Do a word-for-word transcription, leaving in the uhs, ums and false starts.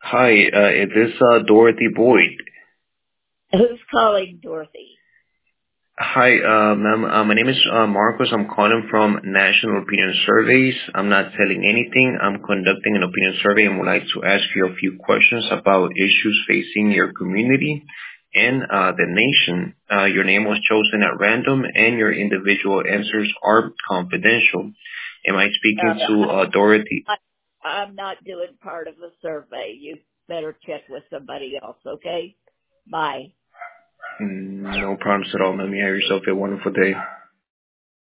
Hi, uh, is this uh, Dorothy Boyd? Who's calling Dorothy? Hi, uh, ma'am. Uh, my name is uh, Marcos. I'm calling from National Opinion Surveys. I'm not selling anything. I'm conducting an opinion survey and would like to ask you a few questions about issues facing your community and uh, the nation. Uh, your name was chosen at random and your individual answers are confidential. Am I speaking Uh, to I, uh, Dorothy? I, I'm not doing part of the survey. You better check with somebody else, okay? Bye. Mm, No problems at all, ma'am. You have yourself a wonderful day.